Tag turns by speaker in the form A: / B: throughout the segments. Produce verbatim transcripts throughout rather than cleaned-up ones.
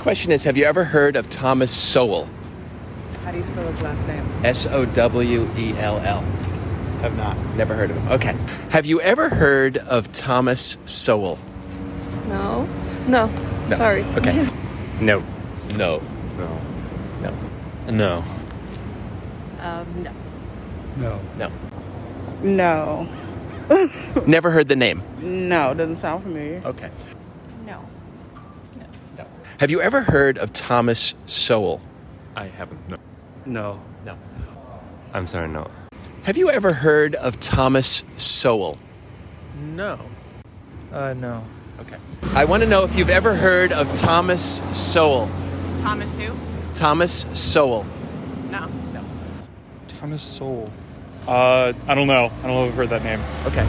A: Question is, have you ever heard of Thomas Sowell?
B: How do you spell his last name?
A: S O W E L L.
C: Have not.
A: Never heard of him. Okay. Have you ever heard of Thomas Sowell?
D: No. No.
A: No.
D: Sorry.
A: Okay.
C: No.
A: No.
C: No.
A: No.
C: No.
D: Um, no.
C: No.
A: No.
B: No.
A: Never heard the name?
B: No, doesn't sound familiar.
A: Okay.
D: No.
A: No. Have you ever heard of Thomas Sowell?
C: I haven't. No. No.
A: No.
C: I'm sorry, no.
A: Have you ever heard of Thomas Sowell?
C: No. Uh, no.
A: Okay. I want to know if you've ever heard of Thomas Sowell.
D: Thomas who?
A: Thomas Sowell.
D: No.
A: No.
C: Thomas Sowell. Uh, I don't know. I don't know if I've heard that name.
A: Okay.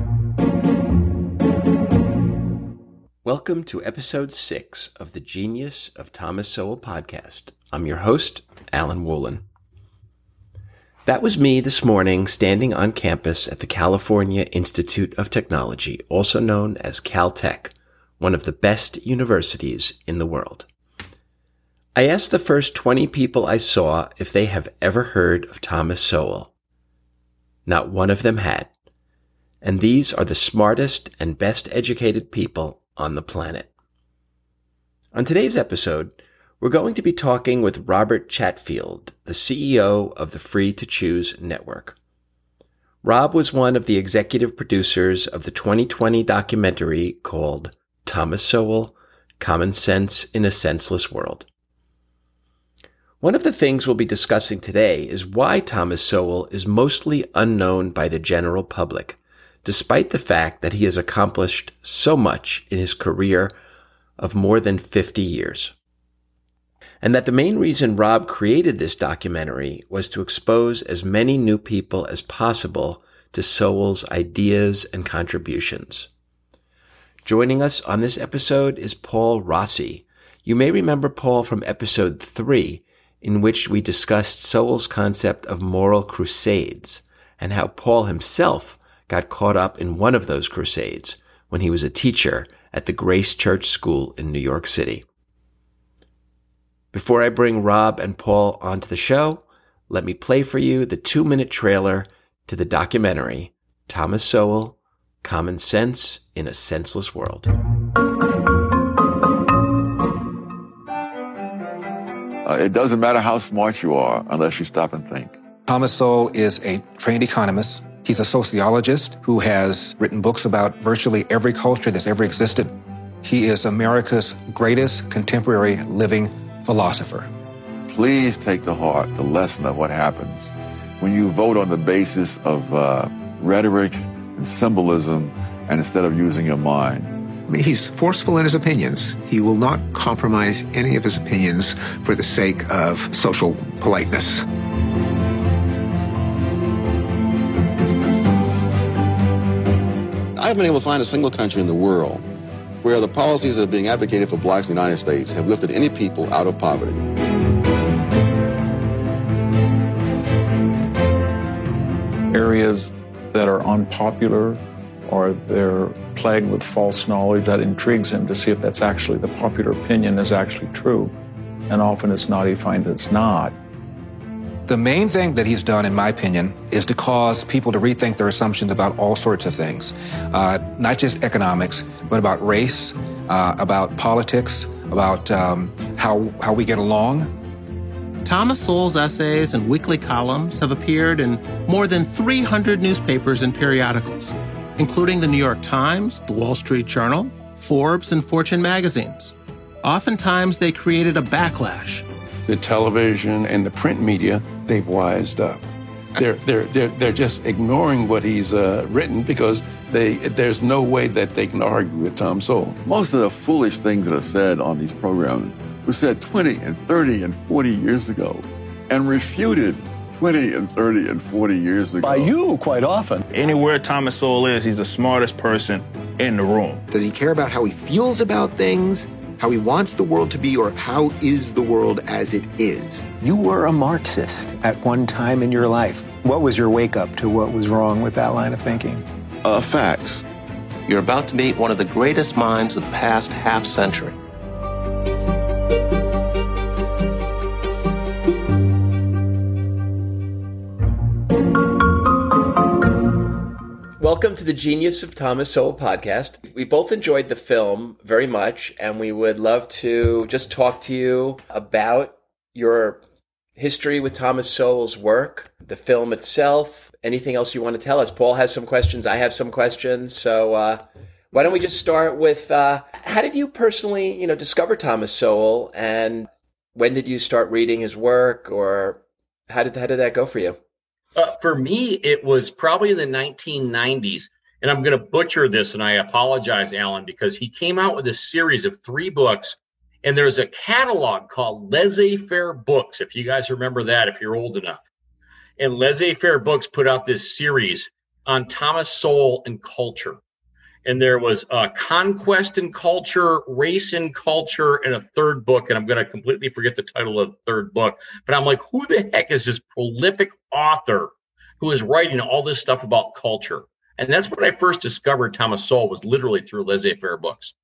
A: Welcome to episode six of the Genius of Thomas Sowell podcast. I'm your host, Alan Woolen. That was me this morning standing on campus at the California Institute of Technology, also known as Caltech, one of the best universities in the world. I asked the first twenty people I saw if they have ever heard of Thomas Sowell. Not one of them had. And these are the smartest and best educated people on the planet. On today's episode, we're going to be talking with Robert Chatfield, the C E O of the Free to Choose Network. Rob was one of the executive producers of the twenty twenty documentary called Thomas Sowell, Common Sense in a Senseless World. One of the things we'll be discussing today is why Thomas Sowell is mostly unknown by the general public, despite the fact that he has accomplished so much in his career of more than fifty years. And that the main reason Rob created this documentary was to expose as many new people as possible to Sowell's ideas and contributions. Joining us on this episode is Paul Rossi. You may remember Paul from episode three, in which we discussed Sowell's concept of moral crusades and how Paul himself got caught up in one of those crusades when he was a teacher at the Grace Church School in New York City. Before I bring Rob and Paul onto the show, let me play for you the two-minute trailer to the documentary, Thomas Sowell, Common Sense in a Senseless World.
E: Uh, it doesn't matter how smart you are unless you stop and think.
F: Thomas Sowell is a trained economist. He's a sociologist who has written books about virtually every culture that's ever existed. He is America's greatest contemporary living philosopher.
E: Please take to heart the lesson of what happens when you vote on the basis of uh, rhetoric and symbolism and instead of using your mind.
G: He's forceful in his opinions. He will not compromise any of his opinions for the sake of social politeness.
H: I haven't been able to find a single country in the world where the policies that are being advocated for blacks in the United States have lifted any people out of poverty.
I: Areas that are unpopular or they're plagued with false knowledge, that intrigues him to see if that's actually the popular opinion is actually true. And often it's not, he finds it's not.
F: The main thing that he's done, in my opinion, is to cause people to rethink their assumptions about all sorts of things. Uh, not just economics, but about race, uh, about politics, about um, how, how we get along.
J: Thomas Sowell's essays and weekly columns have appeared in more than three hundred newspapers and periodicals, including the New York Times, the Wall Street Journal, Forbes, and Fortune magazines. Oftentimes, they created a backlash.
K: The television and the print media, they've wised up. They're, they're, they're, they're just ignoring what he's uh, written because they, there's no way that they can argue with Tom Sowell.
E: Most of the foolish things that are said on these programs were said twenty and thirty and forty years ago and refuted twenty and thirty and forty years ago.
L: By you, quite often.
M: Anywhere Thomas Sowell is, he's the smartest person in the room.
G: Does he care about how he feels about things, how he wants the world to be, or how is the world as it is?
L: You were a Marxist at one time in your life. What was your wake-up to what was wrong with that line of thinking?
E: Uh, facts.
J: You're about to meet one of the greatest minds of the past half century.
A: welcome to the Genius of Thomas Sowell podcast. We both enjoyed the film very much, and we would love to just talk to you about your history with Thomas Sowell's work, the film itself, anything else you want to tell us. Paul has some questions. I have some questions. So uh, why don't we just start with, uh, how did you personally, you know, discover Thomas Sowell, and when did you start reading his work, or how did, how did that go for you?
N: Uh, for me, it was probably in the nineteen nineties, and I'm going to butcher this, and I apologize, Alan, because he came out with a series of three books, and there's a catalog called Laissez-Faire Books, if you guys remember that, if you're old enough. And Laissez-Faire Books put out this series on Thomas Sowell and culture. And there was uh, Conquest and Culture, Race and Culture, and a third book. And I'm going to completely forget the title of the third book. But I'm like, who the heck is this prolific author who is writing all this stuff about culture? And that's when I first discovered Thomas Sowell, was literally through Laissez-Faire Books.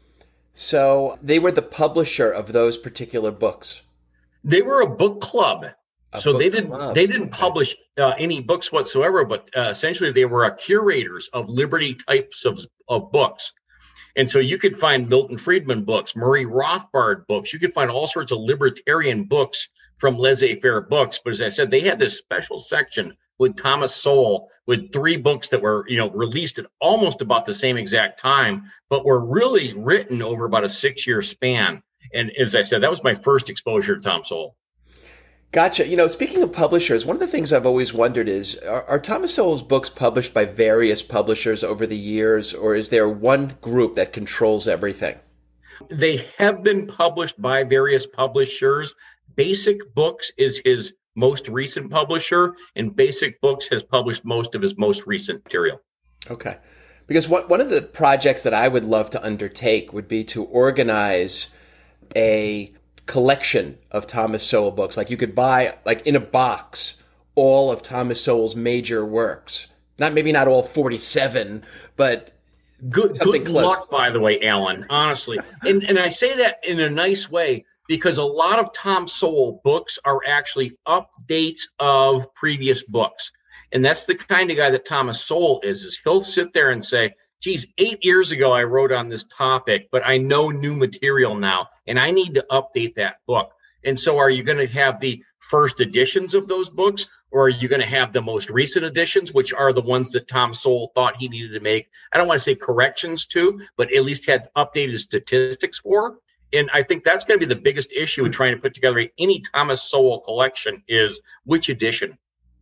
A: So they were the publisher of those particular books?
N: They were a book club.
A: A
N: so
A: book
N: they didn't
A: club.
N: they didn't publish uh, any books whatsoever, but uh, essentially they were uh, curators of liberty types of, of books. And so you could find Milton Friedman books, Murray Rothbard books. You could find all sorts of libertarian books from Laissez-Faire Books. But as I said, they had this special section with Thomas Sowell with three books that were, you know, released at almost about the same exact time, but were really written over about a six-year span. And as I said, that was my first exposure to Tom Sowell.
A: Gotcha. You know, speaking of publishers, one of the things I've always wondered is, are, are Thomas Sowell's books published by various publishers over the years, or is there one group that controls everything?
N: They have been published by various publishers. Basic Books is his most recent publisher, and Basic Books has published most of his most recent material.
A: Okay. Because one, one of the projects that I would love to undertake would be to organize a collection of Thomas Sowell books. Like you could buy, like in a box, all of Thomas Sowell's major works. Not maybe not all forty-seven, but
N: good
A: something
N: good
A: close.
N: luck, by the way, Alan, honestly. And and I say that in a nice way, because a lot of Tom Sowell books are actually updates of previous books. And that's the kind of guy that Thomas Sowell is, is he'll sit there and say, geez, eight years ago I wrote on this topic, but I know new material now, and I need to update that book. And so are you going to have the first editions of those books, or are you going to have the most recent editions, which are the ones that Tom Sowell thought he needed to make, I don't want to say corrections to, but at least had updated statistics for? And I think that's going to be the biggest issue in trying to put together any Thomas Sowell collection is which edition.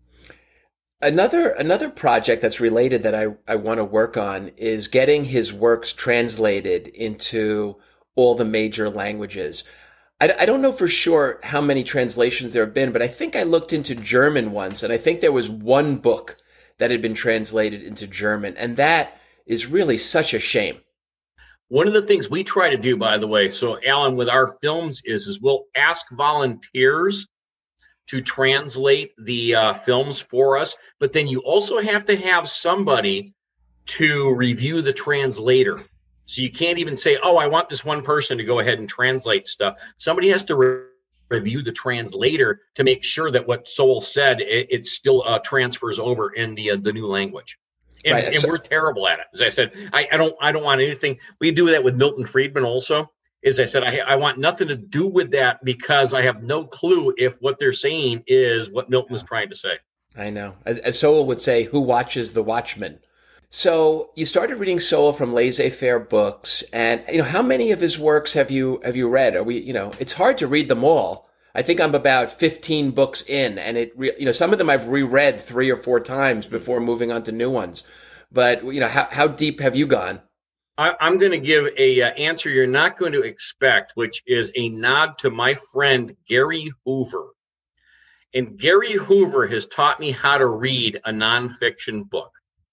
A: Another another project that's related that I, I want to work on is getting his works translated into all the major languages. I, I don't know for sure how many translations there have been, but I think I looked into German once, and I think there was one book that had been translated into German, and that is really such a shame.
N: One of the things we try to do, by the way, so Alan, with our films is, is we'll ask volunteers to translate the uh, films for us, but then you also have to have somebody to review the translator. So you can't even say, oh, I want this one person to go ahead and translate stuff. Somebody has to re- review the translator to make sure that what Sowell said, it, it still uh, transfers over in the uh, the new language. And,
A: Right,
N: and
A: so-
N: we're terrible at it. As I said, I, I don't I don't want anything. We do that with Milton Friedman also. As I said, I, I want nothing to do with that because I have no clue if what they're saying is what Milton was trying to say.
A: I know. As, as Sowell would say, who watches the Watchmen? So you started reading Sowell from Laissez-Faire Books, and you know, how many of his works have you have you read? Are we, you know, it's hard to read them all. I think I'm about fifteen books in, and it, re, you know, some of them I've reread three or four times before moving on to new ones. But you know, how how deep have you gone?
N: I, I'm going to give a uh, answer you're not going to expect, which is a nod to my friend Gary Hoover. And Gary Hoover has taught me how to read a nonfiction book.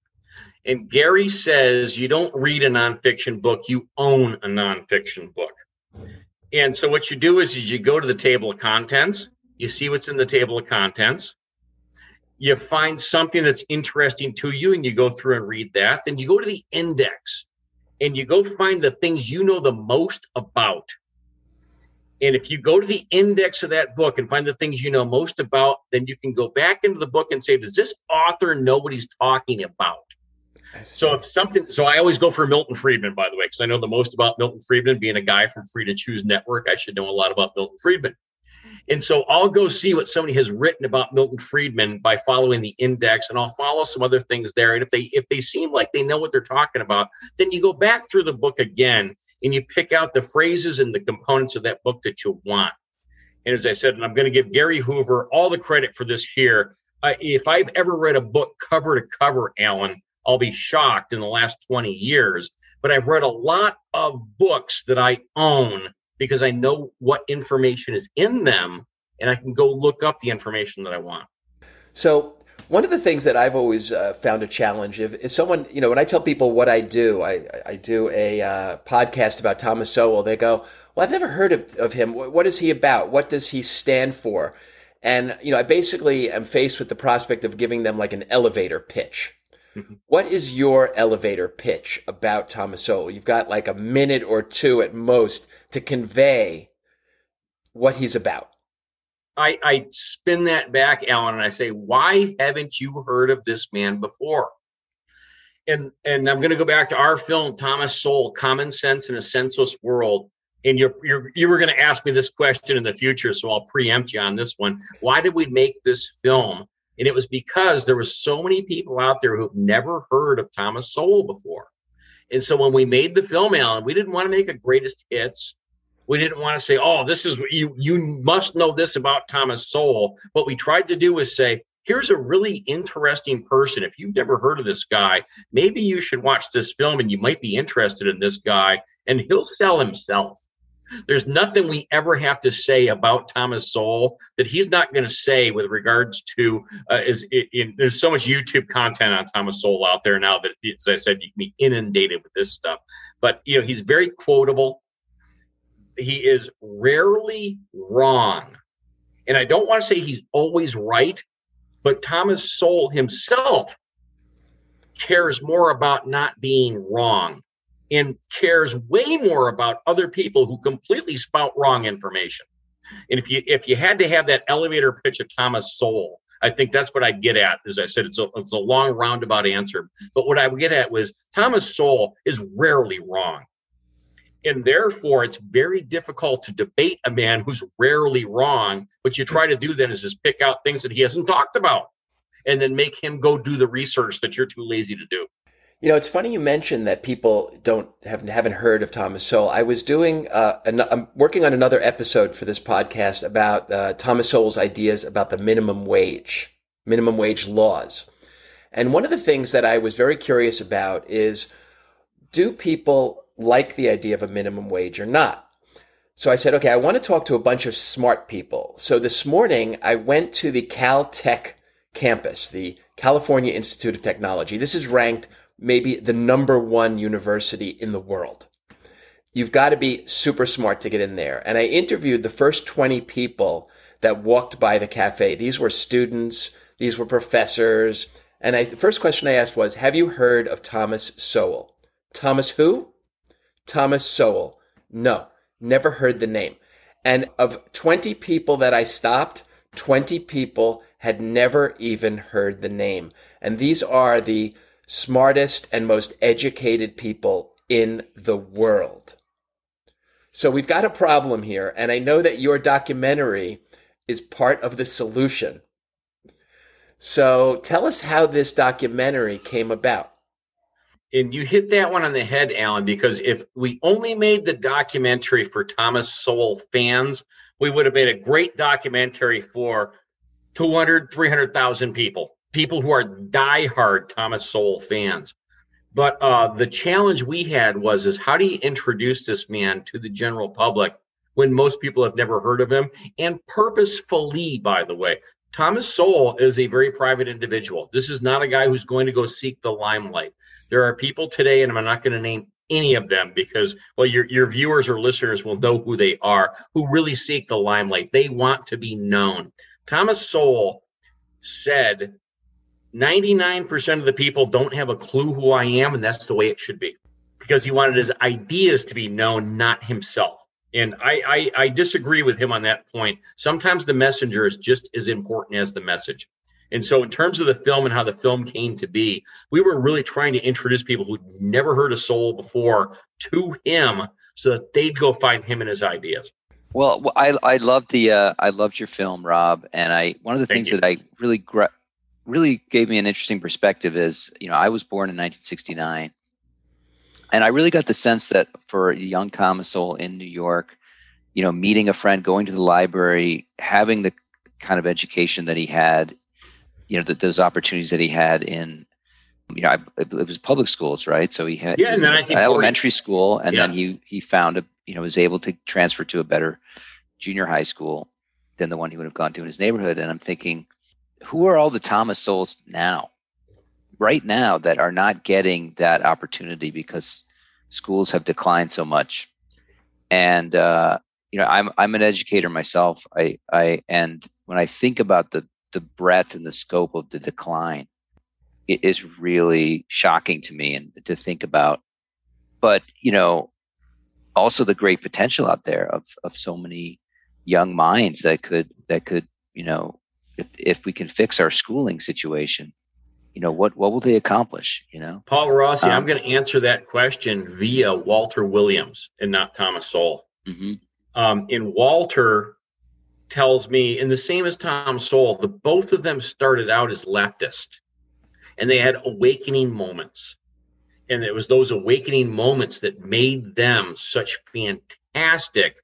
N: And Gary says you don't read a nonfiction book, you own a nonfiction book. And so what you do is, is you go to the table of contents, you see what's in the table of contents, you find something that's interesting to you, and you go through and read that. Then you go to the index, and you go find the things you know the most about. And if you go to the index of that book and find the things you know most about, then you can go back into the book and say, does this author know what he's talking about? So if something, so I always go for Milton Friedman, by the way, because I know the most about Milton Friedman. Being a guy from Free to Choose Network, I should know a lot about Milton Friedman. And so I'll go see what somebody has written about Milton Friedman by following the index, and I'll follow some other things there. And if they if they seem like they know what they're talking about, then you go back through the book again and you pick out the phrases and the components of that book that you want. And as I said, and I'm going to give Gary Hoover all the credit for this here. Uh, if I've ever read a book cover to cover, Alan, I'll be shocked in the last twenty years. But I've read a lot of books that I own because I know what information is in them, and I can go look up the information that I want.
A: So one of the things that I've always uh, found a challenge, if, if someone, you know, when I tell people what I do, I, I do a uh, podcast about Thomas Sowell, they go, well, I've never heard of, of him. What is he about? What does he stand for? And, you know, I basically am faced with the prospect of giving them like an elevator pitch. Mm-hmm. What is your elevator pitch about Thomas Sowell? You've got like a minute or two at most to convey what he's about.
N: I, I spin that back, Alan, and I say, why haven't you heard of this man before? And and I'm going to go back to our film, Thomas Sowell, Common Sense in a Senseless World. And you're, you're, you were going to ask me this question in the future, so I'll preempt you on this one. Why did we make this film? And it was because there was so many people out there who've never heard of Thomas Sowell before. And so when we made the film, Alan, we didn't want to make a greatest hits. We didn't want to say, oh, this is, you you must know this about Thomas Sowell. What we tried to do was say, here's a really interesting person. If you've never heard of this guy, maybe you should watch this film and you might be interested in this guy, and he'll sell himself. There's nothing we ever have to say about Thomas Sowell that he's not going to say with regards to, uh, is it, it, there's so much YouTube content on Thomas Sowell out there now that, as I said, you can be inundated with this stuff. But, you know, he's very quotable. He is rarely wrong. And I don't want to say he's always right, but Thomas Sowell himself cares more about not being wrong and cares way more about other people who completely spout wrong information. And if you if you had to have that elevator pitch of Thomas Sowell, I think that's what I'd get at. As I said, it's a, it's a long roundabout answer. But what I would get at was Thomas Sowell is rarely wrong. And therefore, it's very difficult to debate a man who's rarely wrong. What you try to do then is just pick out things that he hasn't talked about and then make him go do the research that you're too lazy to do.
A: You know, it's funny you mentioned that people don't have, haven't heard of Thomas Sowell. I was doing, uh, an, I'm working on another episode for this podcast about uh, Thomas Sowell's ideas about the minimum wage, minimum wage laws. And one of the things that I was very curious about is, do people like the idea of a minimum wage or not? So I said, okay, I want to talk to a bunch of smart people. So this morning I went to the Caltech campus, the California Institute of Technology. This is ranked maybe the number one university in the world. You've got to be super smart to get in there. And I interviewed the first twenty people that walked by the cafe. These were students, these were professors. And I, the first question I asked was, have you heard of Thomas Sowell? Thomas who? Thomas Sowell. No, never heard the name. And of twenty people that I stopped, twenty people had never even heard the name. And these are the smartest and most educated people in the world. So we've got a problem here. And I know that your documentary is part of the solution. So tell us how this documentary came about.
N: And you hit that one on the head, Alan, because if we only made the documentary for Thomas Sowell fans, we would have made a great documentary for two hundred, three hundred thousand people, people who are diehard Thomas Sowell fans. But uh, the challenge we had was, is how do you introduce this man to the general public when most people have never heard of him? And purposefully, by the way, Thomas Sowell is a very private individual. This is not a guy who's going to go seek the limelight. There are people today, and I'm not going to name any of them because, well, your, your viewers or listeners will know who they are, who really seek the limelight. They want to be known. Thomas Sowell said, ninety-nine percent of the people don't have a clue who I am, and that's the way it should be, because he wanted his ideas to be known, not himself. And I, I, I disagree with him on that point. Sometimes the messenger is just as important as the message. And so in terms of the film and how the film came to be, we were really trying to introduce people who'd never heard of Soul before to him so that they'd go find him and his ideas.
O: Well, I I loved the uh, I loved your film, Rob, and I one of the
N: Thank
O: things
N: you.
O: that I really gra- really gave me an interesting perspective is, you know, I was born in nineteen sixty-nine, and I really got the sense that for a young Thomas Sowell in New York, you know, meeting a friend, going to the library, having the kind of education that he had, you know, the, those opportunities that he had in, you know, I, it was public schools, right? So he had
N: Yeah, and then I
O: an
N: think
O: elementary school, and
N: Yeah.
O: then he he found a, you know, was able to transfer to a better junior high school than the one he would have gone to in his neighborhood. And I'm thinking, who are all the Thomas Sowells now, right now, that are not getting that opportunity because schools have declined so much? And uh, you know, I'm I'm an educator myself. I I and when I think about the the breadth and the scope of the decline, it is really shocking to me, and to think about. But you know, also the great potential out there of of so many young minds that could that could you know, if if we can fix our schooling situation, you know, what what will they accomplish? You know,
N: Paul Rossi,
O: Um,
N: I'm going to answer that question via Walter Williams and not Thomas Sowell.
O: Mm-hmm.
N: Um, and Walter tells me, and the same as Tom Sowell, the both of them started out as leftist, and they had awakening moments. And it was those awakening moments that made them such fantastic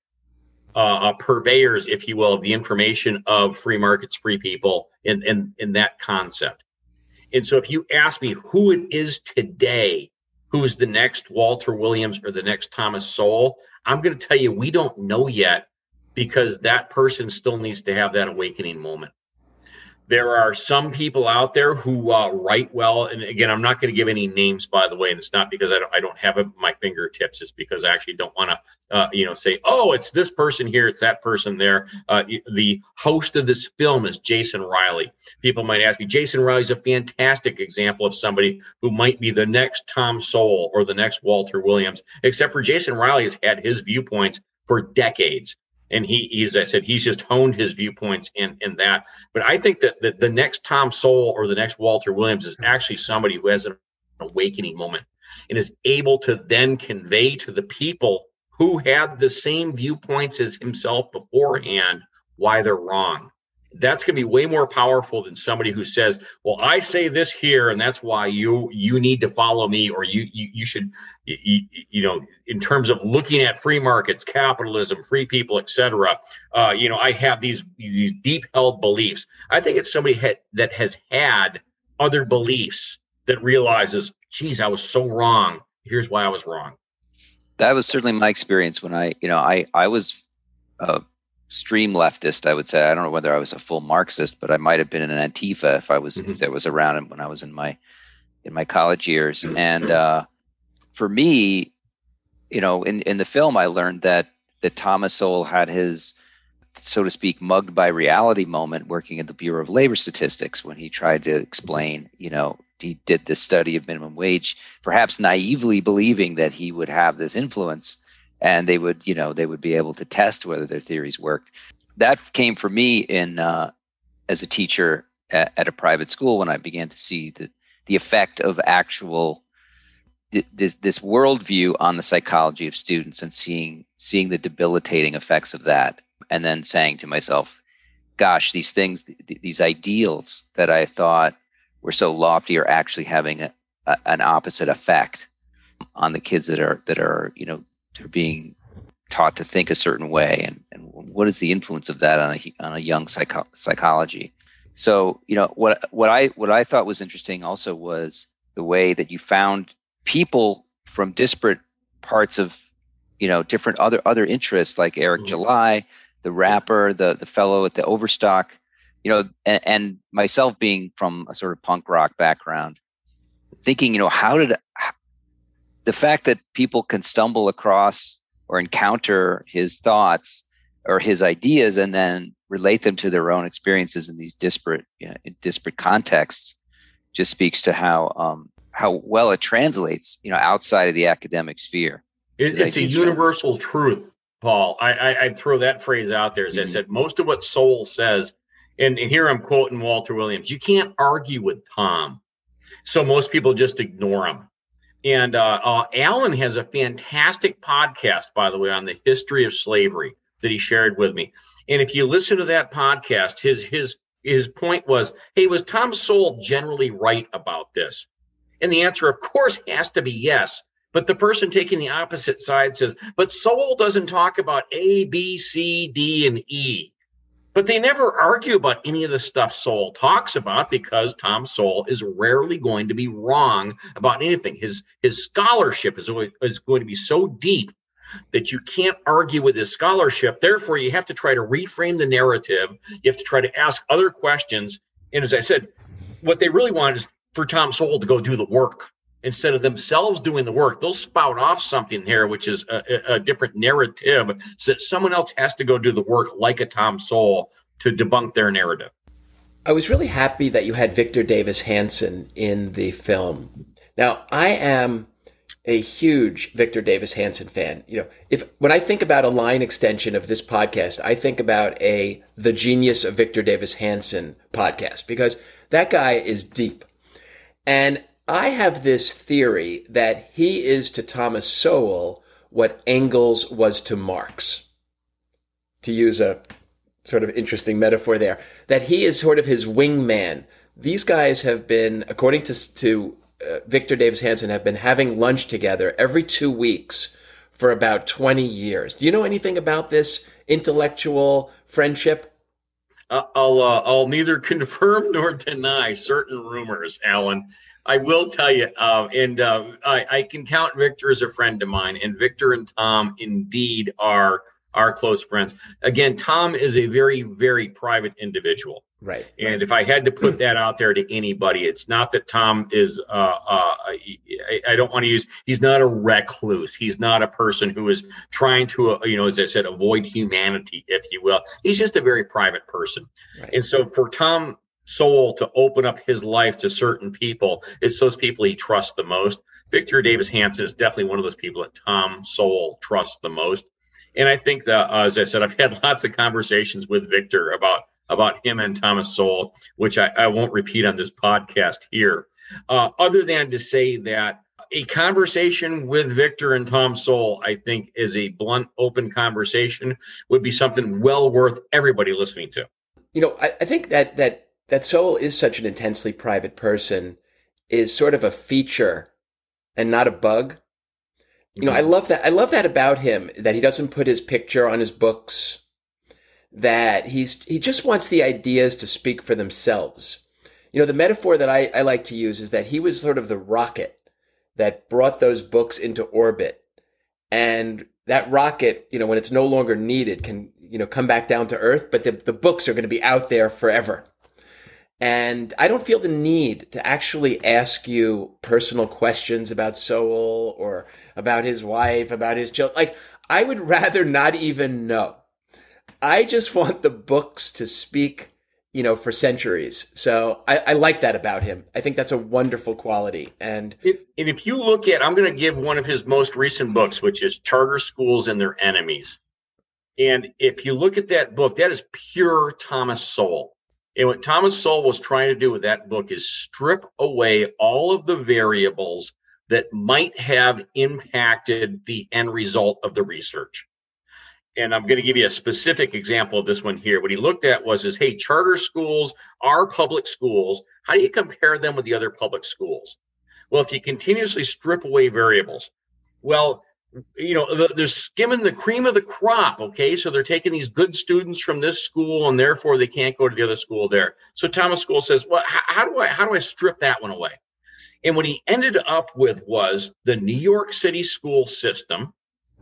N: uh, purveyors, if you will, of the information of free markets, free people, in, in, in that concept. And so if you ask me who it is today, who is the next Walter Williams or the next Thomas Sowell, I'm going to tell you, we don't know yet, because that person still needs to have that awakening moment. There are some people out there who uh, write well, and again, I'm not going to give any names, by the way, and it's not because I don't, I don't have it at my fingertips. It's because I actually don't want to, uh, you know, say, oh, it's this person here, it's that person there. Uh, the host of this film is Jason Riley. People might ask me, Jason Riley's a fantastic example of somebody who might be the next Tom Sowell or the next Walter Williams, except for Jason Riley has had his viewpoints for decades. And he, he's, I said, he's just honed his viewpoints in, in that. But I think that the, the next Tom Sowell or the next Walter Williams is actually somebody who has an awakening moment and is able to then convey to the people who had the same viewpoints as himself beforehand why they're wrong. That's going to be way more powerful than somebody who says, well, I say this here, and that's why you you need to follow me, or you you, you should, you, you know, in terms of looking at free markets, capitalism, free people, et cetera. Uh, you know, I have these these deep held beliefs. I think it's somebody ha- that has had other beliefs that realizes, geez, I was so wrong. Here's why I was wrong.
O: that was certainly my experience when I, you know, I I was a stream leftist, I would say. I don't know whether I was a full Marxist, but I might have been in an Antifa if I was mm-hmm. if that was around when I was in my in my college years. And uh, for me, you know, in, in the film, I learned that that Thomas Sowell had his, so to speak, mugged by reality moment working at the Bureau of Labor Statistics when he tried to explain, you know, he did this study of minimum wage, perhaps naively believing that he would have this influence and they would, you know, they would be able to test whether their theories worked. That came for me in uh, as a teacher at, at a private school when I began to see the the effect of actual th- this this worldview on the psychology of students, and seeing seeing the debilitating effects of that, and then saying to myself, "Gosh, these things, th- these ideals that I thought were so lofty are actually having a, a, an opposite effect on the kids that are that are you know." They're being taught to think a certain way, and, and what is the influence of that on a on a young psycho- psychology? So, you know, what what I what I thought was interesting also was the way that you found people from disparate parts of, you know, different other other interests, like Eric mm-hmm. July, the rapper, the the fellow at the Overstock, you know, and, and myself being from a sort of punk rock background, thinking, you know, how did the fact that people can stumble across or encounter his thoughts or his ideas and then relate them to their own experiences in these disparate, you know, in disparate contexts, just speaks to how um, how well it translates, you know, outside of the academic sphere.
N: It, it's a universal truth, Paul. I, I, I throw that phrase out there. As mm-hmm. I said, most of what Sowell says And, and here I'm quoting Walter Williams. You can't argue with Tom. So most people just ignore him. And uh, uh, Alan has a fantastic podcast, by the way, on the history of slavery that he shared with me. And if you listen to that podcast, his his his point was, hey, was Tom Sowell generally right about this? And the answer, of course, has to be yes. But the person taking the opposite side says, but Sowell doesn't talk about A, B, C, D, and E. But they never argue about any of the stuff Sowell talks about because Tom Sowell is rarely going to be wrong about anything. His his scholarship is, is going to be so deep that you can't argue with his scholarship. Therefore, you have to try to reframe the narrative. You have to try to ask other questions. And as I said, what they really want is for Tom Sowell to go do the work. Instead of themselves doing the work, they'll spout off something here, which is a, a, a different narrative, so that someone else has to go do the work like a Tom Sowell to debunk their narrative.
A: I was really happy that you had Victor Davis Hanson in the film. Now, I am a huge Victor Davis Hanson fan. You know, if when I think about a line extension of this podcast, I think about a The Genius of Victor Davis Hanson podcast, because that guy is deep. And I have this theory that he is to Thomas Sowell what Engels was to Marx, to use a sort of interesting metaphor there, that he is sort of his wingman. These guys have been, according to, to uh, Victor Davis Hanson, have been having lunch together every two weeks for about twenty years. Do you know anything about this intellectual friendship?
N: Uh, I'll, uh, I'll neither confirm nor deny certain rumors, Alan. I will tell you, uh, and uh, I, I can count Victor as a friend of mine, and Victor and Tom indeed are are close friends. Again, Tom is a very, very private individual.
A: Right.
N: And if I had to put that out there to anybody, it's not that Tom is, uh, uh, I, I don't want to use, he's not a recluse. He's not a person who is trying to, uh, you know, as I said, avoid humanity, if you will. He's just a very private person. Right. And so for Tom Sowell to open up his life to certain people, it's those people he trusts the most. Victor Davis Hanson is definitely one of those people that Tom Sowell trusts the most. And I think that, uh, as I said, I've had lots of conversations with Victor about, about him and Thomas Sowell, which I, I won't repeat on this podcast here, uh, other than to say that a conversation with Victor and Tom Sowell, I think, is a blunt, open conversation, would be something well worth everybody listening to.
A: You know, I, I think that that that Sowell is such an intensely private person is sort of a feature and not a bug. You know, I love that. I love that about him, that he doesn't put his picture on his books, that he's, he just wants the ideas to speak for themselves. You know, the metaphor that I, I like to use is that he was sort of the rocket that brought those books into orbit. And that rocket, you know, when it's no longer needed, can, you know, come back down to earth, but the, the books are going to be out there forever. And I don't feel the need to actually ask you personal questions about Sowell or about his wife, about his children. Like, I would rather not even know. I just want the books to speak, you know, for centuries. So I, I like that about him. I think that's a wonderful quality. And,
N: if, and if you look at, I'm going to give one of his most recent books, which is Charter Schools and Their Enemies. And if you look at that book, that is pure Thomas Sowell. And what Thomas Sowell was trying to do with that book is strip away all of the variables that might have impacted the end result of the research. And I'm going to give you a specific example of this one here. What he looked at was, is, hey, charter schools are public schools. How do you compare them with the other public schools? Well, if you continuously strip away variables, well, you know, they're skimming the cream of the crop, okay? So they're taking these good students from this school, and therefore they can't go to the other school there. So Thomas Sowell says, well, how, how do I how do I strip that one away? And what he ended up with was the New York City school system,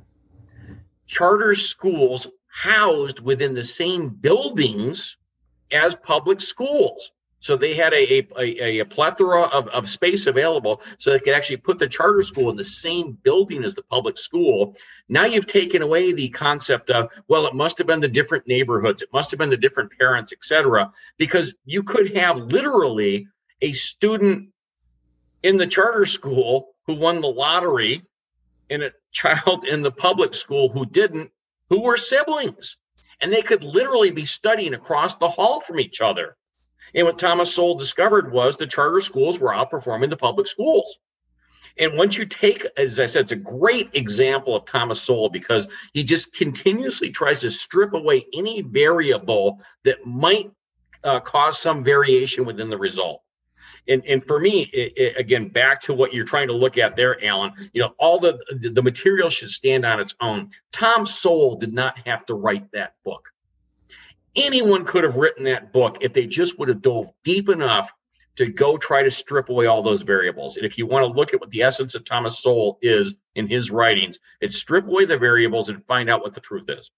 N: charter schools housed within the same buildings as public schools. So they had a, a, a plethora of, of space available so they could actually put the charter school in the same building as the public school. Now you've taken away the concept of, well, it must have been the different neighborhoods. It must have been the different parents, et cetera, because you could have literally a student in the charter school who won the lottery and a child in the public school who didn't, who were siblings. and they could literally be studying across the hall from each other. And what Thomas Sowell discovered was the charter schools were outperforming the public schools. And once you take, as I said, it's a great example of Thomas Sowell because he just continuously tries to strip away any variable that might uh, cause some variation within the result. And, and for me, it, it, again, back to what you're trying to look at there, Alan, you know, all the, the, the material should stand on its own. Tom Sowell did not have to write that book. Anyone could have written that book if they just would have dove deep enough to go try to strip away all those variables. And if you want to look at what the essence of Thomas Sowell is in his writings, it's strip away the variables and find out what the truth is.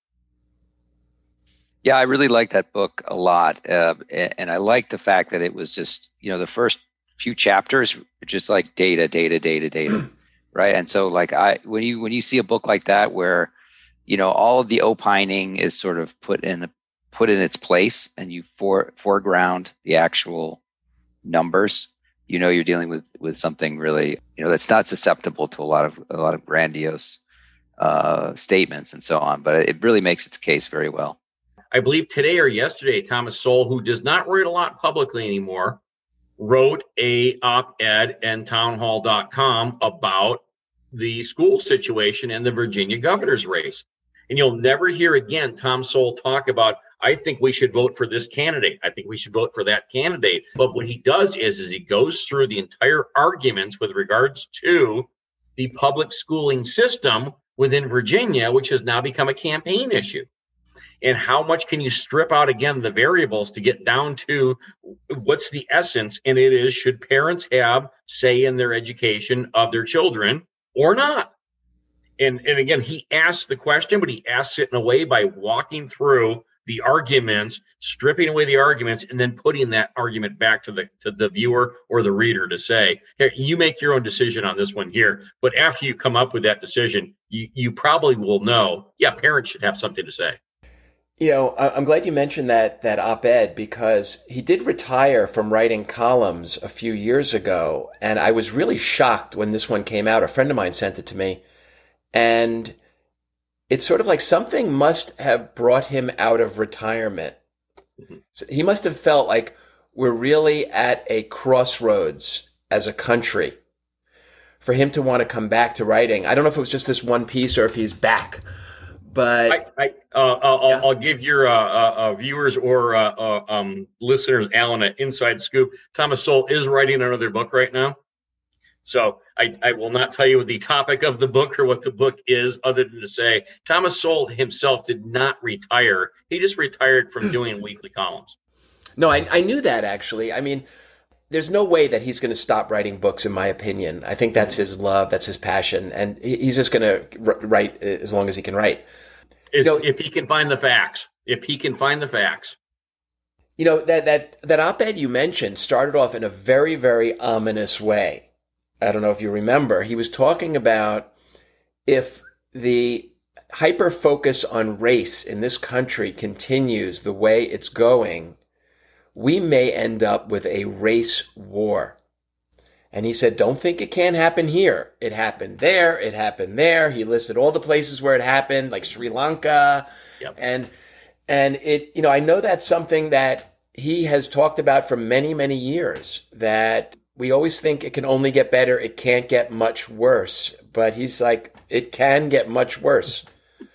O: Yeah, I really like that book a lot. Uh, and I like the fact that it was just, you know, the first few chapters, just like data, data, data, data, right? And so like I, when you, when you see a book like that, where, you know, all of the opining is sort of put in, put in its place and you for, foreground the actual numbers, you know, you're dealing with, with something really, you know, that's not susceptible to a lot of, a lot of grandiose uh, statements and so on, but it really makes its case very well.
N: I believe today or yesterday, Thomas Sowell, who does not write a lot publicly anymore, wrote a op-ed in townhall dot com about the school situation and the Virginia governor's race. And you'll never hear again Tom Sowell talk about, I think we should vote for this candidate. I think we should vote for that candidate. But what he does is, is he goes through the entire arguments with regards to the public schooling system within Virginia, which has now become a campaign issue. And how much can you strip out, again, the variables to get down to what's the essence? And it is, should parents have say in their education of their children or not? And, and again, he asks the question, but he asks it in a way by walking through the arguments, stripping away the arguments, and then putting that argument back to the to the viewer or the reader to say, hey, you make your own decision on this one here. But after you come up with that decision, you, you probably will know, yeah, parents should have something to say.
A: You know, I'm glad you mentioned that that op-ed because he did retire from writing columns a few years ago. And I was really shocked when this one came out. A friend of mine sent it to me. And it's sort of like something must have brought him out of retirement. Mm-hmm. So he must have felt like we're really at a crossroads as a country for him to want to come back to writing. I don't know if it was just this one piece or if he's back. But
N: I, I, uh, I'll, yeah. I'll give your uh, uh, viewers or uh, uh, um, listeners, Alan, an inside scoop. Thomas Sowell is writing another book right now. So I, I will not tell you the topic of the book or what the book is, other than to say Thomas Sowell himself did not retire. He just retired from doing weekly columns.
A: No, I, I knew that, actually. I mean, there's no way that he's going to stop writing books, in my opinion. I think that's his love. That's his passion. And he's just going to write as long as he can write.
N: Is,
A: you know,
N: if he can find the facts, if he can find the facts.
A: You know, that, that, that op-ed you mentioned started off in a very, very ominous way. I don't know if you remember. He was talking about if the hyper focus on race in this country continues the way it's going, we may end up with a race war. And he said, don't think it can't happen here. It happened there. It happened there. He listed all the places where it happened, like Sri Lanka.
N: Yep.
A: And, and it, you know, I know that's something that he has talked about for many, many years, that we always think it can only get better. It can't get much worse. But he's like, it can get much worse.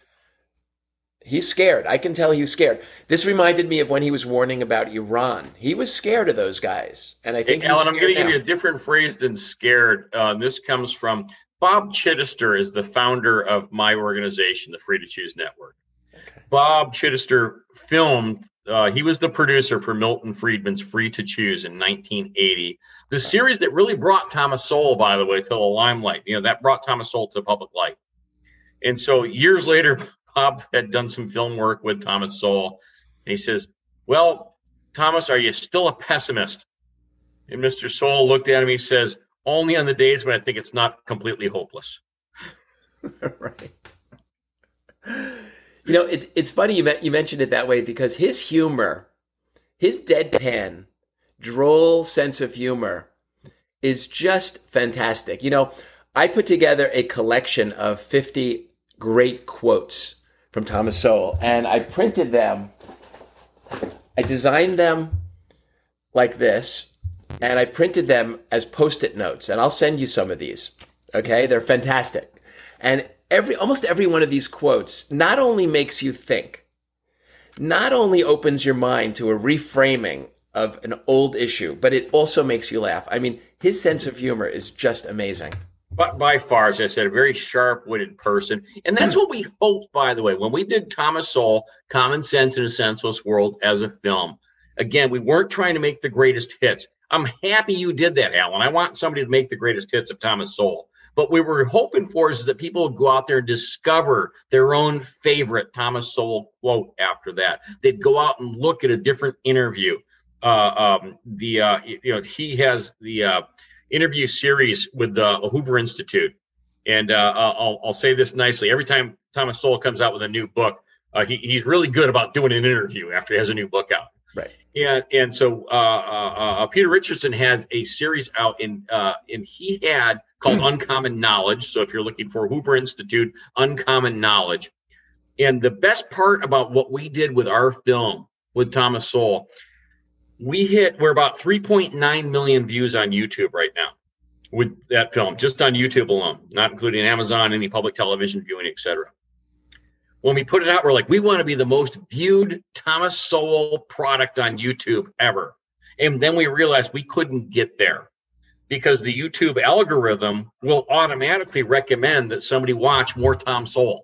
A: He's scared. I can tell he was scared. This reminded me of when he was warning about Iran. He was scared of those guys. And I think
N: hey, Alan, I'm going to give you a different phrase than scared. Uh, this comes from Bob Chittister, is the founder of my organization, the Free to Choose Network. Okay. Bob Chittister filmed, uh, he was the producer for Milton Friedman's Free to Choose in nineteen eighty. The series that really brought Thomas Sowell, by the way, to the limelight. You know, that brought Thomas Sowell to public light. And so years later, Bob had done some film work with Thomas Sowell. And he says, well, Thomas, are you still a pessimist? And Mister Sowell looked at him. He says, only on the days when I think it's not completely hopeless.
A: Right. You know, it's it's funny you, you mentioned it that way, because his humor, his deadpan, droll sense of humor is just fantastic. You know, I put together a collection of fifty great quotes from Thomas Sowell, and I printed them. I designed them like this, and I printed them as Post-it notes, and I'll send you some of these. Okay, they're fantastic, and every almost every one of these quotes not only makes you think, not only opens your mind to a reframing of an old issue, but it also makes you laugh. I mean, his sense of humor is just amazing.
N: But by far, as I said, a very sharp-witted person. And that's what we hoped, by the way, when we did Thomas Sowell, Common Sense in a Senseless World as a film. Again, we weren't trying to make the greatest hits. I'm happy you did that, Alan. I want somebody to make the greatest hits of Thomas Sowell. But what we were hoping for is that people would go out there and discover their own favorite Thomas Sowell quote after that. They'd go out and look at a different interview. Uh, um, the uh, you know he has the uh, interview series with the Hoover Institute, and uh, I'll I'll say this nicely. Every time Thomas Sowell comes out with a new book, uh, he he's really good about doing an interview after he has a new book out.
A: Right.
N: And and so uh, uh, uh, Peter Richardson has a series out in uh, and he had called Uncommon Knowledge. So if you're looking for Hoover Institute, Uncommon Knowledge, and the best part about what we did with our film with Thomas Sowell. We hit, we're about three point nine million views on YouTube right now with that film, just on YouTube alone, not including Amazon, any public television viewing, et cetera. When we put it out, we're like, we want to be the most viewed Thomas Sowell product on YouTube ever. And then we realized we couldn't get there because the YouTube algorithm will automatically recommend that somebody watch more Tom Sowell.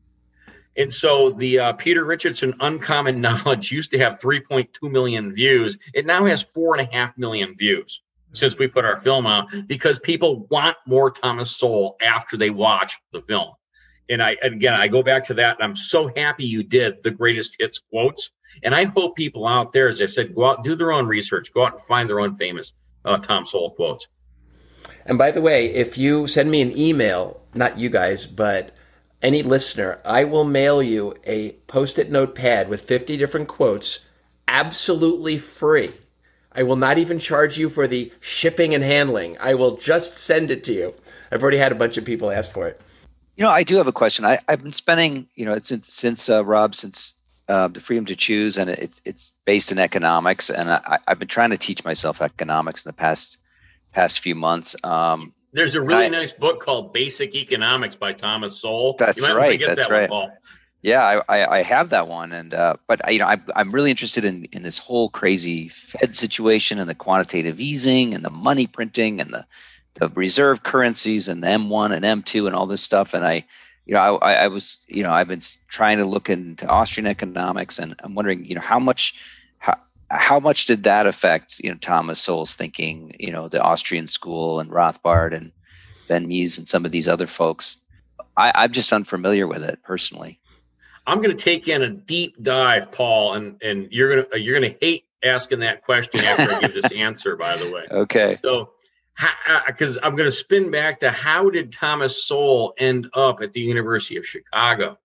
N: And so the uh, Peter Richardson Uncommon Knowledge used to have three point two million views. It now has four and a half million views since we put our film out because people want more Thomas Sowell after they watch the film. And I, and again, I go back to that. And I'm so happy you did the greatest hits quotes. And I hope people out there, as I said, go out, do their own research, go out and find their own famous uh, Tom Sowell quotes.
A: And by the way, if you send me an email, not you guys, but any listener, I will mail you a Post-it note pad with fifty different quotes, absolutely free. I will not even charge you for the shipping and handling. I will just send it to you. I've already had a bunch of people ask for it.
O: You know, I do have a question. I, I've been spending, you know, since since uh, Rob, since uh, the Freedom to Choose, and it's it's based in economics, and I, I've been trying to teach myself economics in the past past few months. Um,
N: There's a really
O: I,
N: nice book called Basic Economics by Thomas Sowell.
O: That's
N: you might
O: right.
N: Get
O: That's
N: that
O: right.
N: One, Paul.
O: Yeah, I, I, I have that one, and uh, but you know, I, I'm really interested in, in this whole crazy Fed situation and the quantitative easing and the money printing and the, the reserve currencies and the M one and M two and all this stuff. And I, you know, I, I was, you know, I've been trying to look into Austrian economics, and I'm wondering, you know, how much, how, how much did that affect, you know, Thomas Sowell's thinking, you know, the Austrian school and Rothbard and Ben Mies and some of these other folks. I, I'm just unfamiliar with it personally.
N: I'm going to take in a deep dive, Paul, and and you're gonna you're gonna hate asking that question after I give this answer. By the way,
O: okay.
N: So, because I'm going to spin back to how did Thomas Sowell end up at the University of Chicago?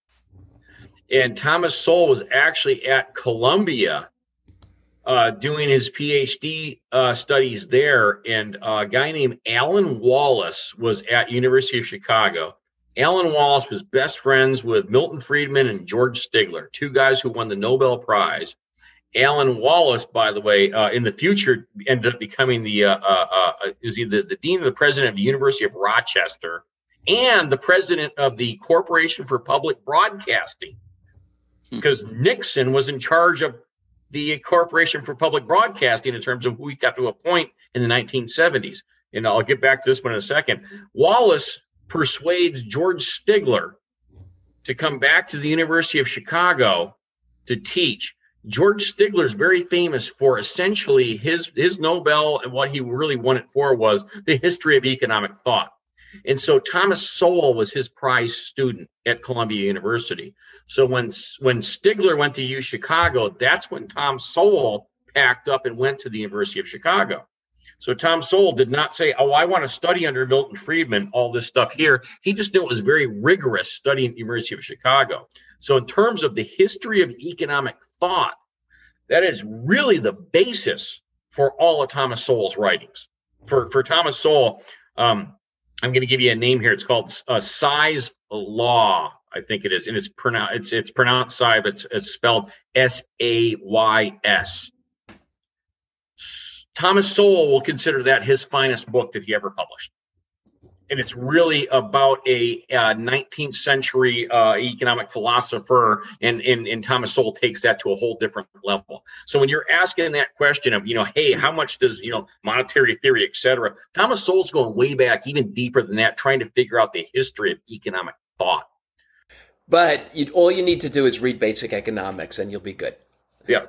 N: And Thomas Sowell was actually at Columbia uh, doing his PhD uh, studies there, and a guy named Alan Wallace was at University of Chicago. Alan Wallace was best friends with Milton Friedman and George Stigler, two guys who won the Nobel Prize. Alan Wallace, by the way, uh, in the future ended up becoming the uh, uh, uh, is he the, the dean of the president of the University of Rochester and the president of the Corporation for Public Broadcasting, because Nixon was in charge of the Corporation for Public Broadcasting in terms of who he got to appoint in the nineteen seventies. And I'll get back to this one in a second. Wallace persuades George Stigler to come back to the University of Chicago to teach. George Stigler is very famous for essentially his, his Nobel, and what he really won it for was the history of economic thought. And so Thomas Sowell was his prize student at Columbia University. So when, when Stigler went to U Chicago, that's when Tom Sowell packed up and went to the University of Chicago. So Tom Sowell did not say, oh, I want to study under Milton Friedman, all this stuff here. He just knew it was very rigorous studying at the University of Chicago. So in terms of the history of economic thought, that is really the basis for all of Thomas Sowell's writings. For, for Thomas Sowell, um, I'm going to give you a name here. It's called uh, Size Law. I think it is, and it's pronounced it's it's pronounced Say, but it's, it's spelled S A Y S. Thomas Sowell will consider that his finest book that he ever published. And it's really about a uh, nineteenth century uh, economic philosopher, and, and and Thomas Sowell takes that to a whole different level. So when you're asking that question of, you know, hey, how much does, you know, monetary theory, et cetera, Thomas Sowell's going way back, even deeper than that, trying to figure out the history of economic thought.
A: But you, all you need to do is read basic economics, and you'll be good.
N: Yeah.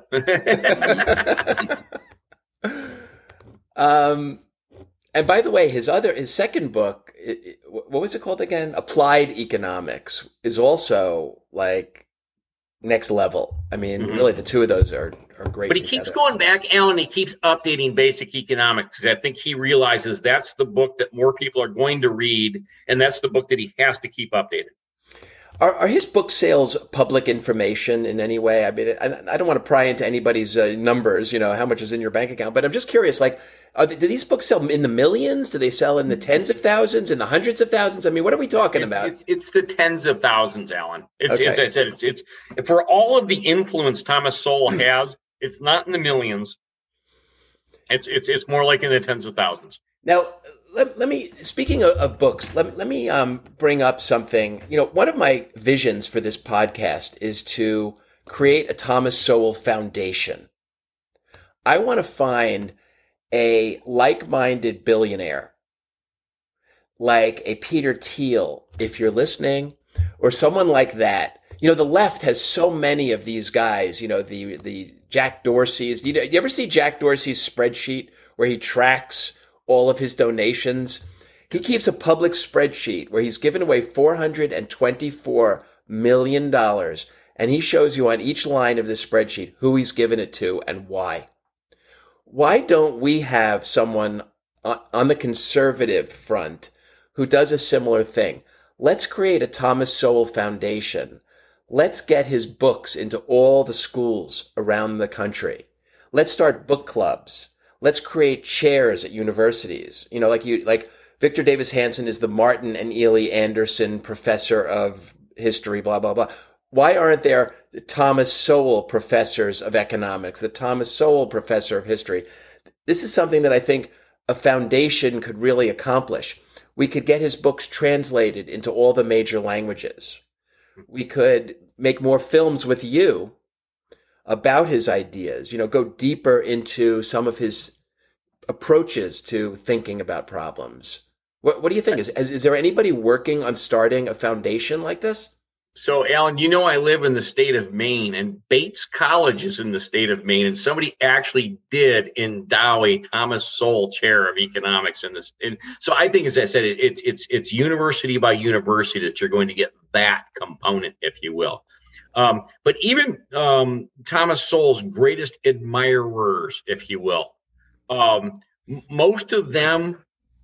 A: um. And by the way, his other, his second book, it, what was it called again? Applied Economics, is also like next level. I mean, mm-hmm. really, the two of those are, are great.
N: But he
A: together.
N: keeps going back, Alan. He keeps updating Basic Economics, because I think he realizes that's the book that more people are going to read, and that's the book that he has to keep updated.
A: Are, are his book sales public information in any way? I mean, I, I don't want to pry into anybody's uh, numbers, you know, how much is in your bank account, but I'm just curious, like, are they, do these books sell in the millions? Do they sell in the tens of thousands, in the hundreds of thousands? I mean, what are we talking
N: it's,
A: about?
N: It's, it's the tens of thousands, Alan. It's,
A: okay.
N: As I said, it's, it's for all of the influence Thomas Sowell has, it's not in the millions. It's, it's, it's more like in the tens of thousands.
A: Now, let, let me, speaking of, of books, let, let me um, bring up something. You know, one of my visions for this podcast is to create a Thomas Sowell Foundation. I want to find a like-minded billionaire, like a Peter Thiel, if you're listening, or someone like that. You know, the left has so many of these guys, you know, the, the Jack Dorsey's. You know, you ever see Jack Dorsey's spreadsheet where he tracks all of his donations? He keeps a public spreadsheet where he's given away four hundred twenty-four million dollars, and he shows you on each line of this spreadsheet who he's given it to and why. Why don't we have someone on the conservative front who does a similar thing? Let's create a Thomas Sowell Foundation. Let's get his books into all the schools around the country. Let's start book clubs. Let's create chairs at universities. You know, like you, like Victor Davis Hanson is the Martin and Ely Anderson Professor of History, blah, blah, blah. Why aren't there the Thomas Sowell Professors of Economics, the Thomas Sowell Professor of History? This is something that I think a foundation could really accomplish. We could get his books translated into all the major languages. We could make more films with you about his ideas, you know, go deeper into some of his approaches to thinking about problems. What, what do you think? Is, is, is there anybody working on starting a foundation like this?
N: So, Alan, you know, I live in the state of Maine, and Bates College is in the state of Maine, and somebody actually did endow a Thomas Sowell Chair of Economics in this. And so I think, as I said, it, it's it's it's university by university that you're going to get that component, if you will. Um, but even um, Thomas Sowell's greatest admirers, if you will, um, m- most of them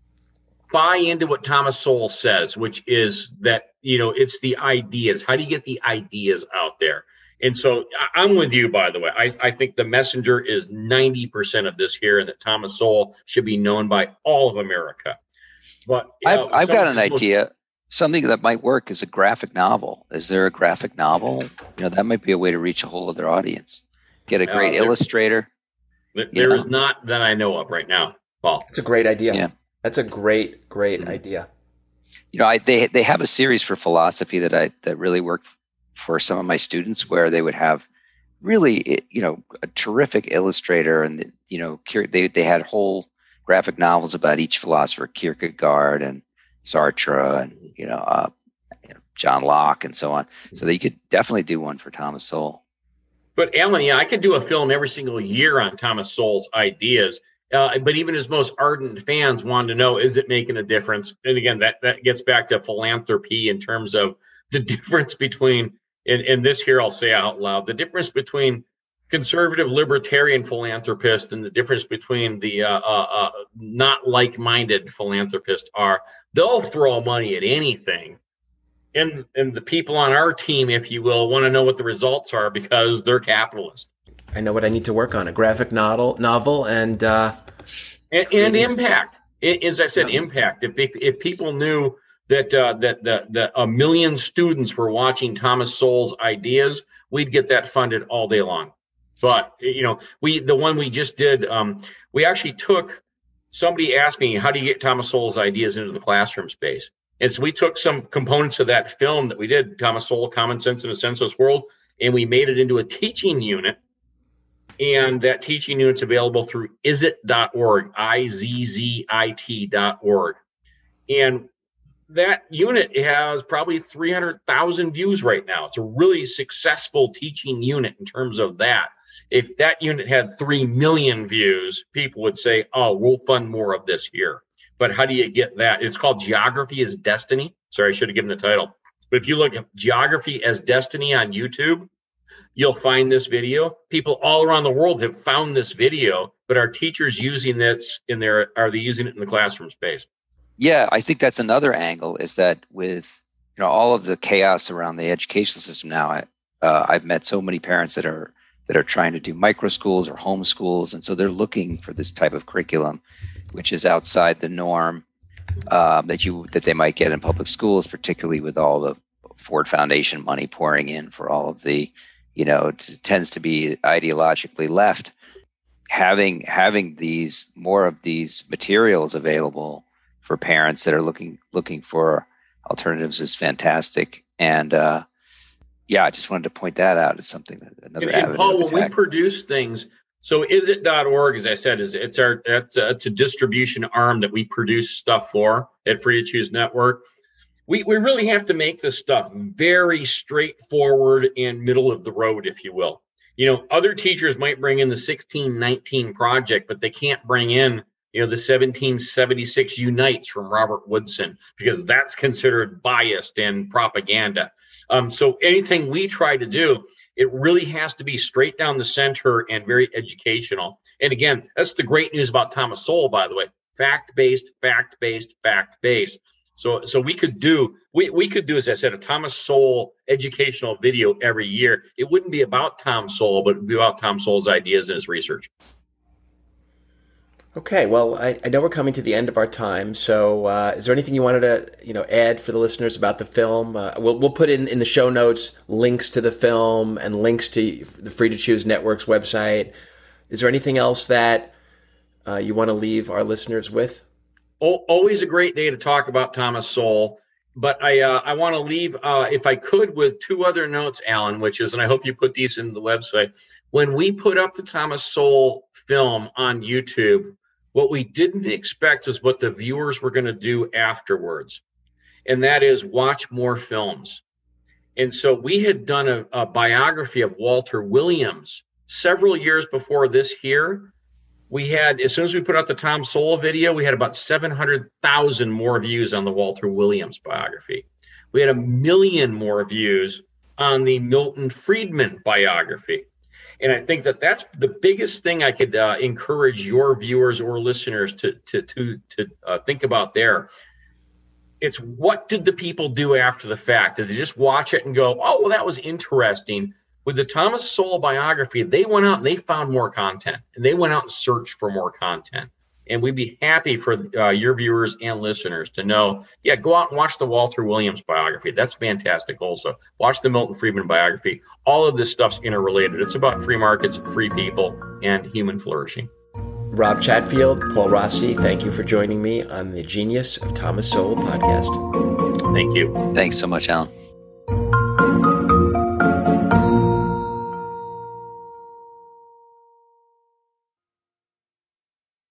N: buy into what Thomas Sowell says, which is that, you know, it's the ideas. How do you get the ideas out there? And so I- I'm with you, by the way. I, I think the messenger is ninety percent of this here, and that Thomas Sowell should be known by all of America. But
O: I've,
N: know,
O: I've got an
N: most-
O: idea. Something that might work is a graphic novel. Is there a graphic novel? You know, that might be a way to reach a whole other audience. Get a great uh, there, illustrator.
N: There, there is not that I know of right now, Paul.
A: It's a great idea.
O: Yeah.
A: That's a great, great
O: mm-hmm.
A: idea.
O: You know, I, they they have a series for philosophy that I that really worked for some of my students, where they would have really, you know, a terrific illustrator, and you know, they they had whole graphic novels about each philosopher, Kierkegaard and Sartre, and you know, uh, you know, John Locke, and so on. So that you could definitely do one for Thomas Sowell.
N: But Alan, yeah, I could do a film every single year on Thomas Sowell's ideas. Uh, but even his most ardent fans wanted to know, is it making a difference? And again, that, that gets back to philanthropy in terms of the difference between, and, and this here I'll say out loud, the difference between conservative libertarian philanthropist and the difference between the uh, uh, uh, not like-minded philanthropist are, they'll throw money at anything. And, and the people on our team, if you will, want to know what the results are because they're capitalists.
A: I know what I need to work on, a graphic novel, novel and... Uh,
N: and, and impact. As I said, impact. If if people knew that uh, that the, the a million students were watching Thomas Sowell's ideas, we'd get that funded all day long. But, you know, we the one we just did, um, we actually took, somebody asked me, how do you get Thomas Sowell's ideas into the classroom space? And so we took some components of that film that we did, Thomas Sowell, Common Sense in a Senseless World, and we made it into a teaching unit. And that teaching unit's available through izzit dot org, I Z Z I T dot org. And that unit has probably three hundred thousand views right now. It's a really successful teaching unit in terms of that. If that unit had three million views, people would say, oh, we'll fund more of this here. But how do you get that? It's called Geography as Destiny. Sorry, I should have given the title. But if you look at Geography as Destiny on YouTube, you'll find this video. People all around the world have found this video, but are teachers using this in their, are they using it in the classroom space?
O: Yeah, I think that's another angle, is that with, you know, all of the chaos around the educational system now, I, uh, I've met so many parents that are that are trying to do micro schools or home schools, and so they're looking for this type of curriculum, which is outside the norm um, that you that they might get in public schools, particularly with all the Ford Foundation money pouring in for all of the, you know, it tends to be ideologically left. Having having these more of these materials available for parents that are looking looking for alternatives is fantastic. And uh, yeah, I just wanted to point that out as something that another
N: and, and
O: avenue
N: Paul,
O: of
N: when
O: attack.
N: we produce things, so izzit dot org, as I said, is it's our it's a, it's a distribution arm that we produce stuff for at Free to Choose Network. We we really have to make this stuff very straightforward and middle of the road, if you will. You know, other teachers might bring in the sixteen nineteen project, but they can't bring in, you know, the seventeen seventy-six Unites from Robert Woodson, because that's considered biased and propaganda. Um, so anything we try to do, it really has to be straight down the center and very educational. And again, that's the great news about Thomas Sowell, by the way, fact-based, fact-based, fact-based. So, so we could do, we, we could do, as I said, a Thomas Sowell educational video every year. It wouldn't be about Tom Sowell, but it would be about Tom Sowell's ideas and his research.
A: Okay, well, I, I know we're coming to the end of our time. So, uh, is there anything you wanted to, you know, add for the listeners about the film? Uh, we'll we'll put in in the show notes links to the film and links to the Free to Choose Network's website. Is there anything else that uh, you want to leave our listeners with?
N: Oh, always a great day to talk about Thomas Sowell. But I uh, I want to leave, uh, if I could, with two other notes, Alan, which is, and I hope you put these in the website. When we put up the Thomas Sowell film on YouTube, what we didn't expect is what the viewers were going to do afterwards. And that is watch more films. And so we had done a, a biography of Walter Williams several years before this here. We had, as soon as we put out the Tom Sowell video, we had about seven hundred thousand more views on the Walter Williams biography. We had a million more views on the Milton Friedman biography. And I think that that's the biggest thing I could uh, encourage your viewers or listeners to to to to uh, think about there. It's what did the people do after the fact? Did they just watch it and go, oh, well, that was interesting? With the Thomas Sowell biography, they went out and they found more content, and they went out and searched for more content. And we'd be happy for uh, your viewers and listeners to know, yeah, go out and watch the Walter Williams biography. That's fantastic also. Watch the Milton Friedman biography. All of this stuff's interrelated. It's about free markets, free people, and human flourishing.
A: Rob Chatfield, Paul Rossi, thank you for joining me on the Genius of Thomas Sowell podcast.
N: Thank you.
O: Thanks so much, Alan.